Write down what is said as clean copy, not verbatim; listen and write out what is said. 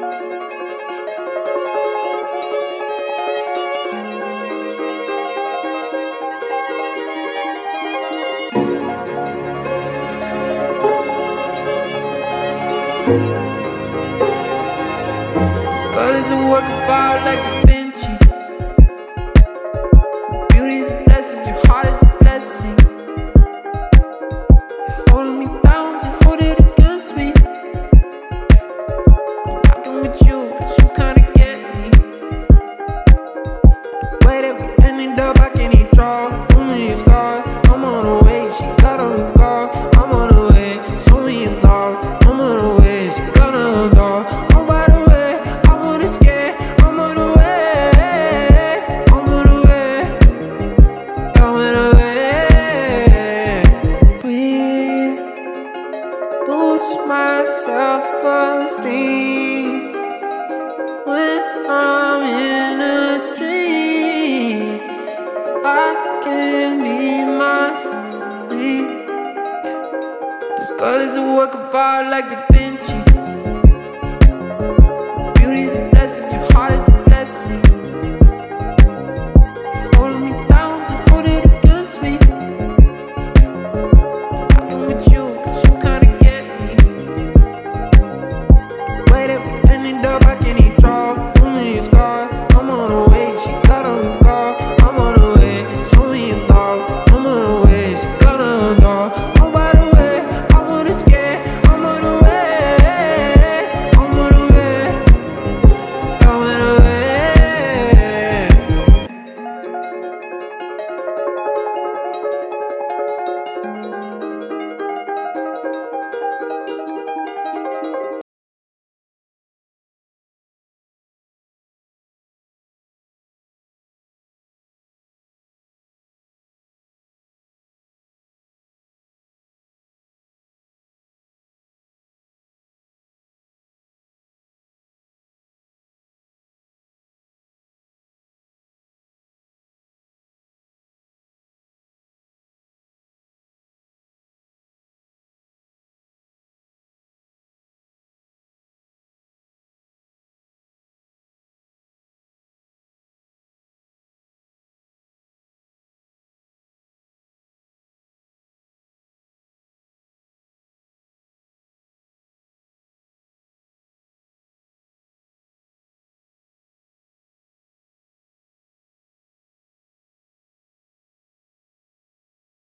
This girl is a work of art like Da Vinci. Your beauty's a blessing, your heart is a blessing. You're holding me down, you hold it against me. I'm rocking with you, cause you kinda get me. The way that we ended up, I can't even draw. Too many scars, I'm on the way. She got on the car, I'm on the way. So many thoughts, I'm on the way. She got on the car. Oh, by the way, I'm on the scared, I'm on the way. I'm on the way, I'm on the way. Breathe, boost my self-esteem when I'm in a dream. I can be myself. This girl is a work of art like the